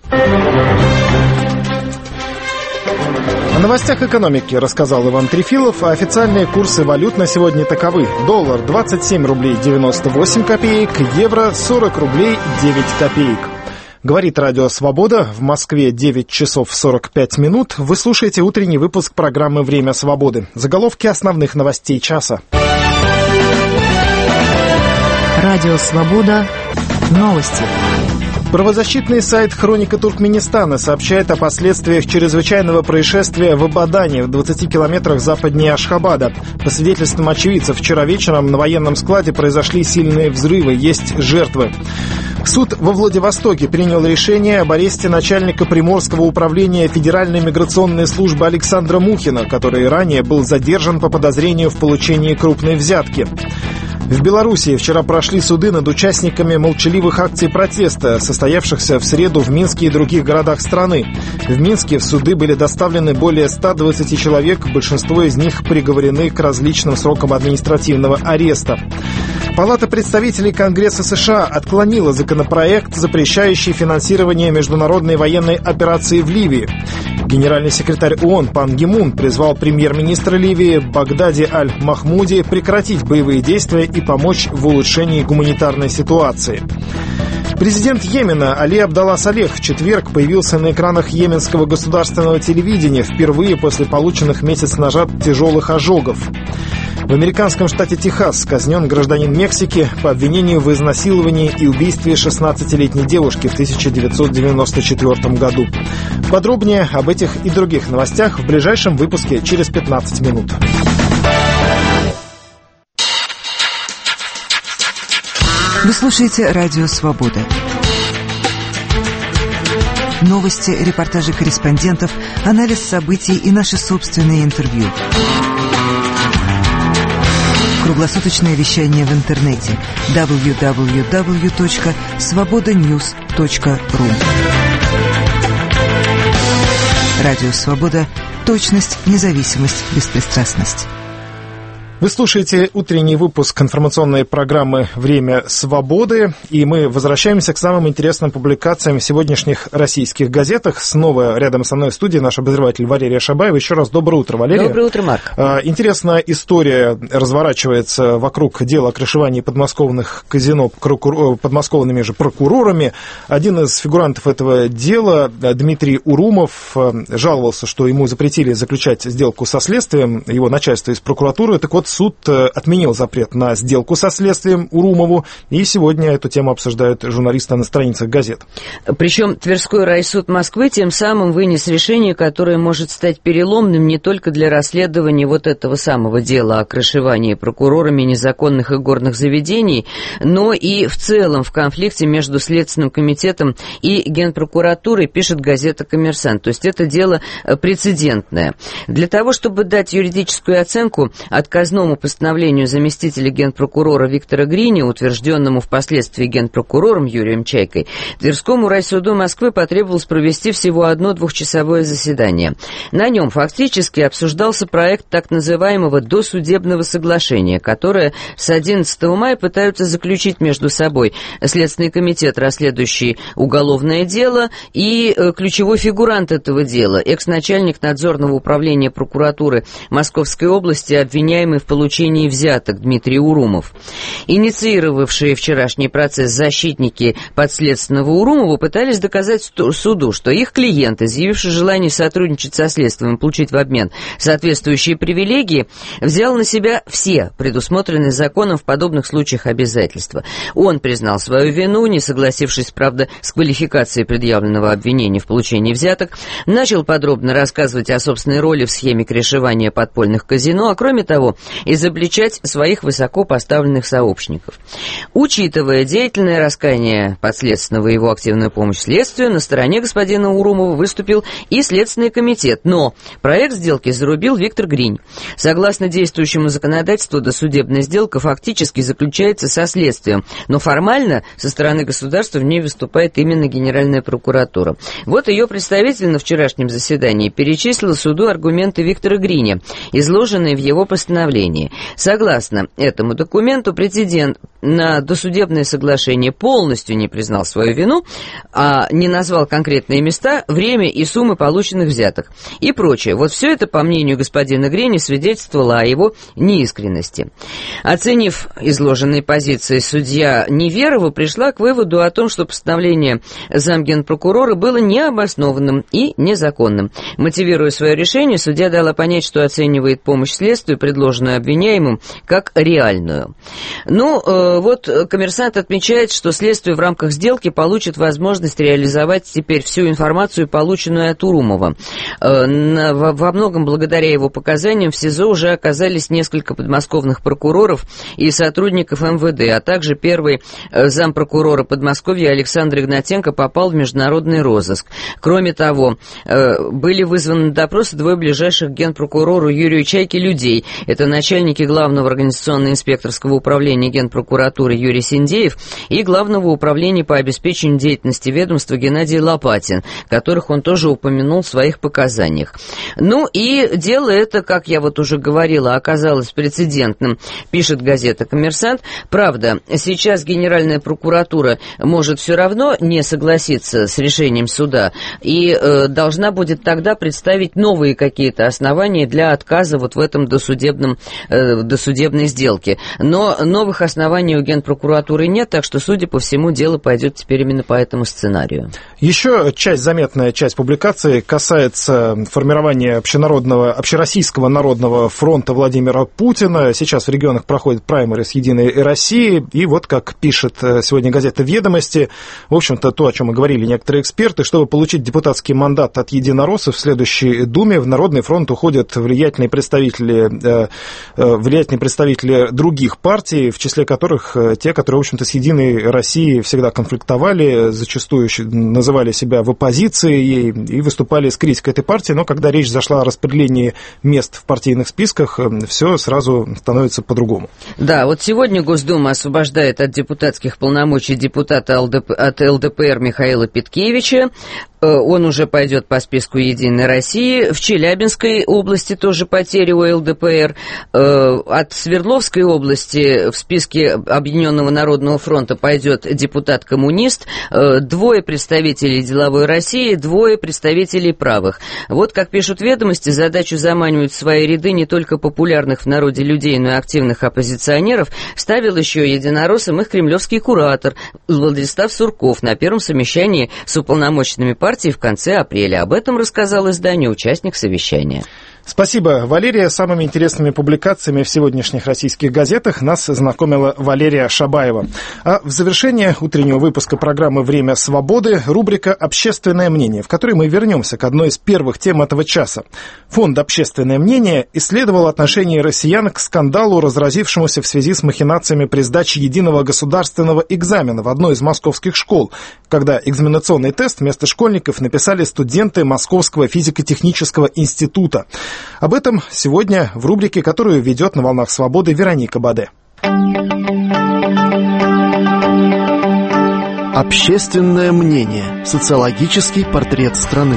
О новостях экономики рассказал Иван Трефилов, а официальные курсы валют на сегодня таковы. Доллар двадцать семь рублей девяносто восемь копеек, евро сорок рублей девять копеек. Говорит Радио Свобода, в Москве девять часов сорок пять минут. Вы слушаете утренний выпуск программы «Время свободы». Заголовки основных новостей часа. Радио Свобода. Новости. Правозащитный сайт «Хроника Туркменистана» сообщает о последствиях чрезвычайного происшествия в Абадане, в двадцати километрах западнее Ашхабада. По свидетельствам очевидцев, вчера вечером на военном складе произошли сильные взрывы, есть жертвы. Суд во Владивостоке принял решение об аресте начальника Приморского управления Федеральной миграционной службы Александра Мухина, который ранее был задержан по подозрению в получении крупной взятки. В Белоруссии вчера прошли суды над участниками молчаливых акций протеста, состоявшихся в среду в Минске и других городах страны. В Минске в суды были доставлены более ста двадцати человек, большинство из них приговорены к различным срокам административного ареста. Палата представителей Конгресса США отклонила законопроект, запрещающий финансирование международной военной операции в Ливии. Генеральный секретарь ООН Пан Ги Мун призвал премьер-министра Ливии Багдади Аль-Махмуди прекратить боевые действия и помочь в улучшении гуманитарной ситуации. Президент Йемена Али Абдалла Салех в четверг появился на экранах йеменского государственного телевидения впервые после полученных месяц назад тяжелых ожогов. В американском штате Техас казнен гражданин Мексики по обвинению в изнасиловании и убийстве шестнадцатилетней девушки в тысяча девятьсот девяносто четвёртом году. Подробнее об этих и других новостях в ближайшем выпуске через пятнадцать минут. Вы слушаете «Радио Свобода». Новости, репортажи корреспондентов, анализ событий и наши собственные интервью. Круглосуточное вещание в интернете дабл ю дабл ю дабл ю точка свобода ньюс точка ру. Радио «Свобода». Точность, независимость, беспристрастность. Вы слушаете утренний выпуск информационной программы «Время свободы», и мы возвращаемся к самым интересным публикациям в сегодняшних российских газетах. Снова рядом со мной в студии наш обозреватель Валерия Шабаева. Еще раз доброе утро, Валерия. Доброе утро, Марк. Интересная история разворачивается вокруг дела о крышевании подмосковных казино подмосковными же прокурорами. Один из фигурантов этого дела, Дмитрий Урумов, жаловался, что ему запретили заключать сделку со следствием, его начальство из прокуратуры. Так вот, суд отменил запрет на сделку со следствием Урумову, и сегодня эту тему обсуждают журналисты на страницах газет. Причем Тверской райсуд Москвы тем самым вынес решение, которое может стать переломным не только для расследования вот этого самого дела о крышевании прокурорами незаконных игорных заведений, но и в целом в конфликте между Следственным комитетом и Генпрокуратурой, пишет газета «Коммерсант». То есть это дело прецедентное. Для того, чтобы дать юридическую оценку отказному постановлению заместителя генпрокурора Виктора Грини, утвержденному впоследствии генпрокурором Юрием Чайкой, Тверскому райсуду Москвы потребовалось провести всего одно двухчасовое заседание. На нем фактически обсуждался проект так называемого досудебного соглашения, которое с одиннадцатого мая пытаются заключить между собой Следственный комитет, расследующий уголовное дело, и ключевой фигурант этого дела, экс-начальник надзорного управления прокуратуры Московской области, обвиняемый в получении взяток Дмитрий Урумов. Инициировавшие вчерашний процесс защитники подследственного Урумова пытались доказать суду, что их клиент, изъявивший желание сотрудничать со следствием и получить в обмен соответствующие привилегии, взял на себя все предусмотренные законом в подобных случаях обязательства. Он признал свою вину, не согласившись, правда, с квалификацией предъявленного обвинения в получении взяток, начал подробно рассказывать о собственной роли в схеме крышевания подпольных казино, а кроме того, изобличать своих высоко поставленных сообщников. Учитывая деятельное раскаяние подследственного и его активную помощь следствию, на стороне господина Урумова выступил и Следственный комитет, но проект сделки зарубил Виктор Гринь. Согласно действующему законодательству, досудебная сделка фактически заключается со следствием, но формально со стороны государства в ней выступает именно Генеральная прокуратура. Вот ее представитель на вчерашнем заседании перечислил суду аргументы Виктора Гриня, изложенные в его постановлении. Согласно этому документу, претендент на досудебное соглашение полностью не признал свою вину, а не назвал конкретные места, время и суммы полученных взяток и прочее. Вот все это, по мнению господина Грини, свидетельствовало о его неискренности. Оценив изложенные позиции, судья Неверова пришла к выводу о том, что постановление замгенпрокурора было необоснованным и незаконным. Мотивируя свое решение, судья дала понять, что оценивает помощь следствию, предложенную выставленную обвиняемым как реальную. Ну, вот «Коммерсант» отмечает, что следствие в рамках сделки получит возможность реализовать теперь всю информацию, полученную от Урумова. Во многом благодаря его показаниям в СИЗО уже оказались несколько подмосковных прокуроров и сотрудников эм вэ дэ, а также первый зампрокурора Подмосковья Александр Игнатенко попал в международный розыск. Кроме того, были вызваны на допрос двое ближайших к генпрокурору Юрию Чайке людей. Это начальники Главного организационно-инспекторского управления Генпрокуратуры Юрий Синдеев и Главного управления по обеспечению деятельности ведомства Геннадий Лопатин, которых он тоже упомянул в своих показаниях. Ну и дело это, как я вот уже говорила, оказалось прецедентным, пишет газета «Коммерсант». Правда, сейчас Генеральная прокуратура может все равно не согласиться с решением суда и э, должна будет тогда представить новые какие-то основания для отказа вот в этом досудебном, э, досудебной сделке. Но новых оснований у Генпрокуратуры нет, так что, судя по всему, дело пойдет теперь именно по этому сценарию. Еще часть, заметная часть публикации касается формирования общенародного, общероссийского народного фронта Владимира Путина. Сейчас в регионах проходит праймерис «Единой России». И вот, как пишет сегодня газета «Ведомости», в общем-то, то, о чем и говорили некоторые эксперты, чтобы получить депутатский мандат от единороссов в следующей Думе, в Народный фронт уходят влиятельные представители, влиятельные представители других партий, в числе которых те, которые, в общем-то, с «Единой Россией» всегда конфликтовали, зачастую называли себя в оппозиции ей и выступали с критикой этой партии, но когда речь зашла о распределении мест в партийных списках, все сразу становится по-другому. Да, вот сегодня Госдума освобождает от депутатских полномочий депутата от эл дэ пэ эр Михаила Петкевича. Он уже пойдет по списку «Единой России». В Челябинской области тоже потери у эл дэ пэ эр. От Свердловской области в списке Объединенного народного фронта пойдет депутат-коммунист. Двое представителей «Деловой России», двое представителей правых. Вот, как пишут «Ведомости», задачу заманивают в свои ряды не только популярных в народе людей, но и активных оппозиционеров. Ставил еще единороссом их кремлевский куратор Владислав Сурков на первом совещании с уполномоченными партиями в конце апреля. Об этом рассказал изданию участник совещания. Спасибо, Валерия. Самыми интересными публикациями в сегодняшних российских газетах нас знакомила Валерия Шабаева. А в завершение утреннего выпуска программы «Время свободы» рубрика «Общественное мнение», в которой мы вернемся к одной из первых тем этого часа. Фонд «Общественное мнение» исследовал отношение россиян к скандалу, разразившемуся в связи с махинациями при сдаче единого государственного экзамена в одной из московских школ, когда экзаменационный тест вместо школьников написали студенты Московского физико-технического института. Об этом сегодня в рубрике, которую ведет на «Волнах свободы» Вероника Баде. Общественное мнение. Социологический портрет страны.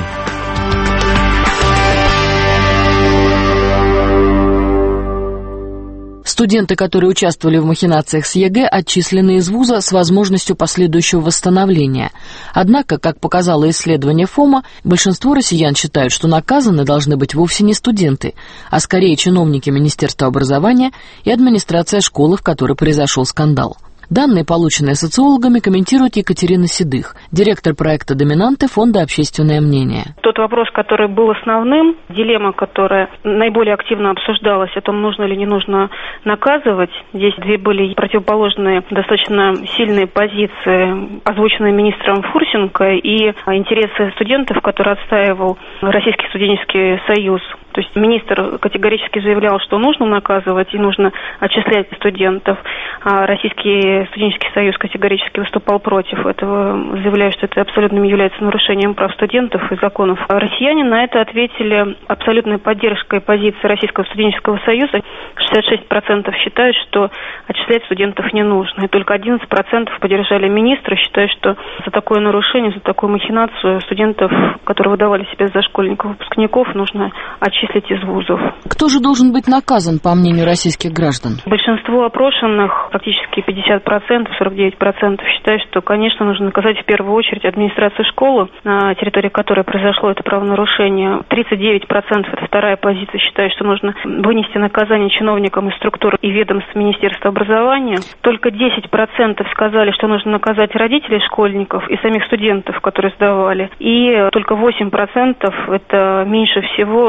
Студенты, которые участвовали в махинациях с ЕГЭ, отчислены из вуза с возможностью последующего восстановления. Однако, как показало исследование ФОМа, большинство россиян считают, что наказаны должны быть вовсе не студенты, а скорее чиновники Министерства образования и администрация школы, в которой произошел скандал. Данные, полученные социологами, комментирует Екатерина Седых, директор проекта «Доминанты» Фонда «Общественное мнение». Тот вопрос, который был основным, дилемма, которая наиболее активно обсуждалась, о том, нужно или не нужно наказывать. Здесь две были противоположные, достаточно сильные позиции, озвученные министром Фурсенко, и интересы студентов, которые отстаивал Российский студенческий союз. То есть министр категорически заявлял, что нужно наказывать и нужно отчислять студентов, а Российский студенческий союз категорически выступал против этого, заявляя, что это абсолютно является нарушением прав студентов и законов. А россияне на это ответили абсолютной поддержкой позиции Российского студенческого союза. шестьдесят шесть процентов считают, что отчислять студентов не нужно. И только одиннадцать процентов поддержали министра, считая, что за такое нарушение, за такую махинацию студентов, которые выдавали себя за школьников, выпускников, нужно отчислить из вузов. Кто же должен быть наказан, по мнению российских граждан? Большинство опрошенных, практически пятьдесят процентов, сорок девять процентов, считают, что, конечно, нужно наказать в первую очередь администрацию школы, на территории которой произошло это правонарушение. тридцать девять процентов, это вторая позиция, считают, что нужно вынести наказание чиновникам из структур и ведомств Министерства образования. Только десять процентов сказали, что нужно наказать родителей школьников и самих студентов, которые сдавали. И только восемь процентов, это меньше всего,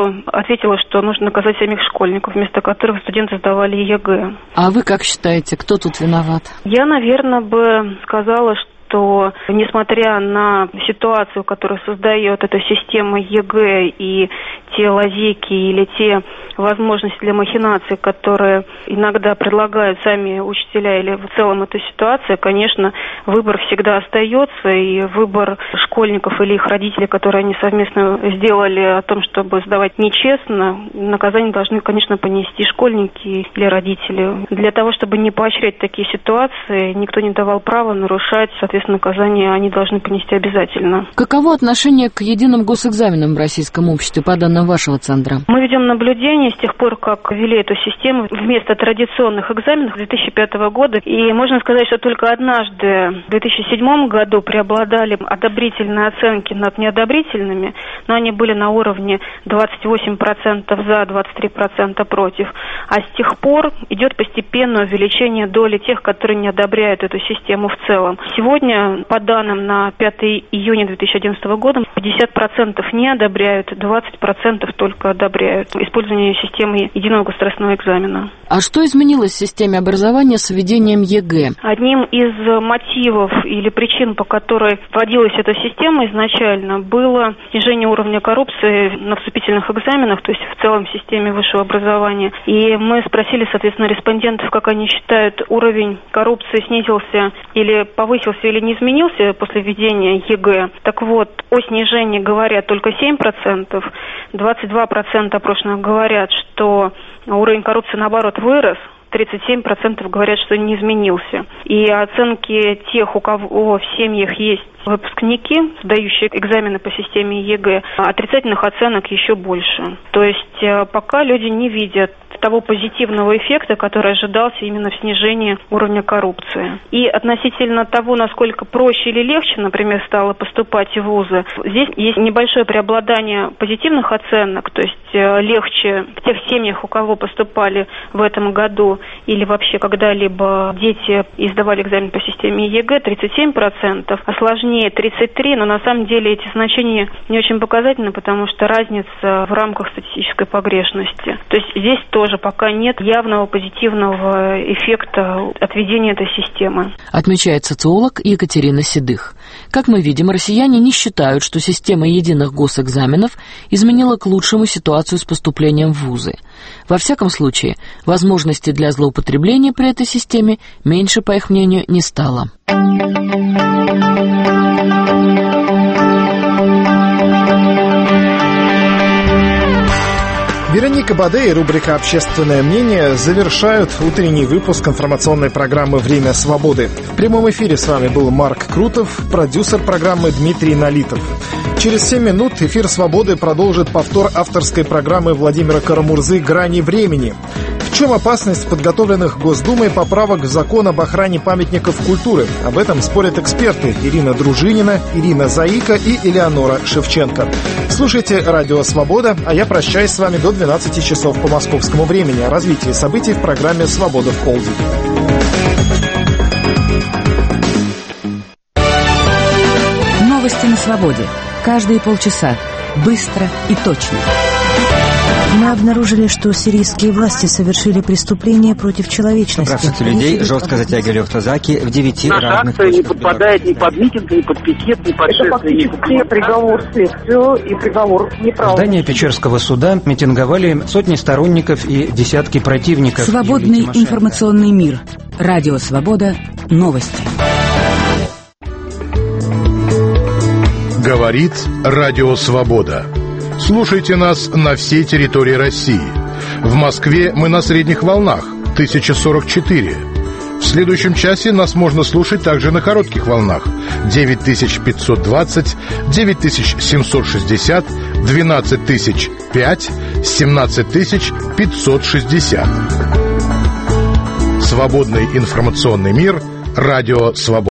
ответила, что нужно наказать самих школьников, вместо которых студенты сдавали ЕГЭ. А вы как считаете, кто тут виноват? Я, наверное, бы сказала, что что, несмотря на ситуацию, которую создает эта система ЕГЭ и те лазейки или те возможности для махинаций, которые иногда предлагают сами учителя или в целом эта ситуация, конечно, выбор всегда остается, и выбор школьников или их родителей, которые они совместно сделали о том, чтобы сдавать нечестно, наказание должны, конечно, понести школьники или родители. Для того, чтобы не поощрять такие ситуации, никто не давал права нарушать, соответственно, наказание они должны понести обязательно. Каково отношение к единым госэкзаменам в российском обществе, по данным вашего центра? Мы ведем наблюдение с тех пор, как ввели эту систему вместо традиционных экзаменов две тысячи пятого года. И можно сказать, что только однажды в две тысячи седьмом году преобладали одобрительные оценки над неодобрительными, но они были на уровне двадцать восемь процентов за, двадцать три процента против. А с тех пор идет постепенное увеличение доли тех, которые не одобряют эту систему в целом. Сегодня, по данным на пятое июня две тысячи одиннадцатого года, пятьдесят процентов не одобряют, двадцать процентов только одобряют использование системы единого государственного экзамена. А что изменилось в системе образования с введением ЕГЭ? Одним из мотивов или причин, по которой вводилась эта система изначально, было снижение уровня коррупции на вступительных экзаменах, то есть в целом в системе высшего образования. И мы спросили, соответственно, респондентов, как они считают, уровень коррупции снизился или повысился, или не изменился после введения ЕГЭ. Так вот, о снижении говорят только семь процентов, двадцать два процента опрошенных говорят, что уровень коррупции, наоборот, вырос, тридцать семь процентов говорят, что не изменился. И оценки тех, у кого в семьях есть выпускники, сдающие экзамены по системе ЕГЭ, отрицательных оценок еще больше. То есть пока люди не видят того позитивного эффекта, который ожидался именно в снижении уровня коррупции. И относительно того, насколько проще или легче, например, стало поступать в вузы, здесь есть небольшое преобладание позитивных оценок, то есть легче в тех семьях, у кого поступали в этом году или вообще когда-либо дети и сдавали экзамен по системе ЕГЭ, тридцать семь процентов, а сложнее тридцать три процента, но на самом деле эти значения не очень показательны, потому что разница в рамках статистической погрешности. То есть здесь тоже пока нет явного позитивного эффекта от введения этой системы. Отмечает социолог Екатерина Седых. Как мы видим, россияне не считают, что система единых госэкзаменов изменила к лучшему ситуацию с поступлением в вузы. Во всяком случае, возможности для злоупотребления при этой системе меньше, по их мнению, не стало. Вероника Баде и рубрика «Общественное мнение» завершают утренний выпуск информационной программы «Время свободы». В прямом эфире с вами был Марк Крутов, продюсер программы Дмитрий Налитов. Через семь минут эфир «Свободы» продолжит повтор авторской программы Владимира Карамурзы «Грани времени». В чем опасность подготовленных Госдумой поправок в закон об охране памятников культуры? Об этом спорят эксперты Ирина Дружинина, Ирина Заика и Элеонора Шевченко. Слушайте «Радио Свобода», а я прощаюсь с вами до двенадцати часов по московскому времени. О развитии событий в программе «Свобода в полдень». Новости на свободе. Каждые полчаса. Быстро и точно. Мы обнаружили, что сирийские власти совершили преступление против человечности. Процессы людей жестко затягивали автозаки в девяти Наша разных акция не точках. подпадает ни под митинг, ни под пикет, ни под Это фактически приговор следствию и приговор В неправды. здании Печерского суда митинговали сотни сторонников и десятки противников. Свободный информационный мир. Радио Свобода. Новости. Говорит Радио Свобода. Слушайте нас на всей территории России. В Москве мы на средних волнах тысяча сорок четыре. В следующем часе нас можно слушать также на коротких волнах девять тысяч пятьсот двадцать, девять тысяч семьсот шестьдесят, двенадцать тысяч пять, семнадцать тысяч пятьсот шестьдесят. Свободный информационный мир. Радио Свобода.